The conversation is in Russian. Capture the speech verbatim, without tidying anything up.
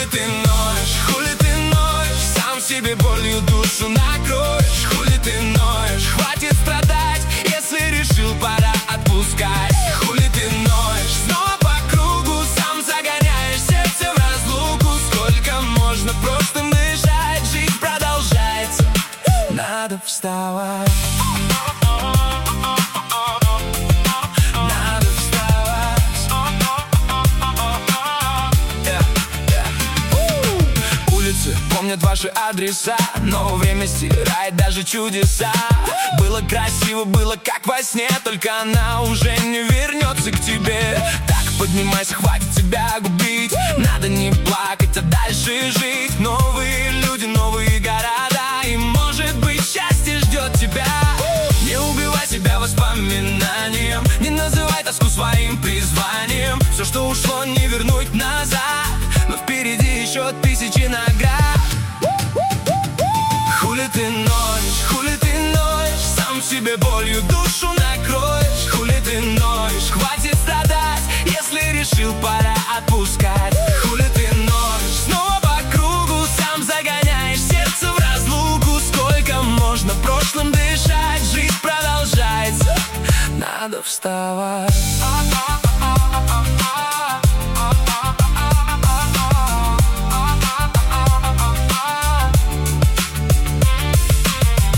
ты ноешь, хули ты ноешь, сам себе болью душу накроешь. Хули ты ноешь, хватит страдать, если решил, пора отпускать. Хули ты ноешь, снова по кругу, сам загоняешь сердце в разлуку. Сколько можно простым дышать, жизнь продолжается, надо вставать. Надо вставать. yeah, yeah. Улицы помнят ваши адреса, но время стирает даже чудеса. Было красиво, было как во сне, только она уже не вернется к тебе. Так поднимайся, хватит себя губить, надо не плакать, а дальше жить. Новые люди, новые города, и может быть счастье ждет тебя. Не убивай себя воспоминанием, не называй тоску своим призванием. Все, что ушло, не вернуть назад, но впереди еще тысячи наград. Хули ты ноешь, хули ты ноешь, сам себе болью душу накроешь. Хули ты ноешь, хватит страдать, если решил, пора отпускать. Хули ты ноешь, снова по кругу, сам загоняешь сердце в разлуку. Сколько можно прошлым дышать, жизнь продолжается, надо вставать.